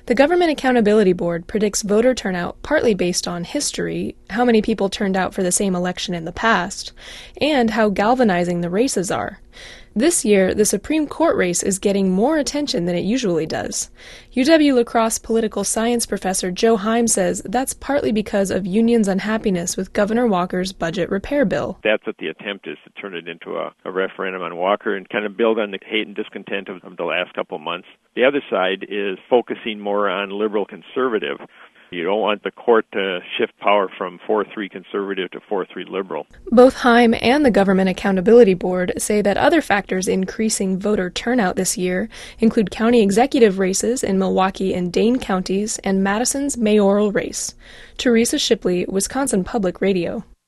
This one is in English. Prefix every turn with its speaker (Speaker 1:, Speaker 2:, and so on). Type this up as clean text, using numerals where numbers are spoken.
Speaker 1: The Government Accountability Board predicts voter turnout partly based on history, how many people turned out for the same election in the past, and how galvanizing the races are. This year, the Supreme Court race is getting more attention than it usually does. UW-La Crosse political science professor Joe Heim says that's partly because of unions' unhappiness with Governor Walker's budget repair bill.
Speaker 2: That's what the attempt is, to turn it into a referendum on Walker and kind of build on the hate and discontent of the last couple of months. The other side is focusing more on liberal-conservative. You don't want the court to shift power from 4-3 conservative to 4-3 liberal.
Speaker 1: Both Heim and the Government Accountability Board say that other factors increasing voter turnout this year include county executive races in Milwaukee and Dane counties and Madison's mayoral race. Teresa Shipley, Wisconsin Public Radio.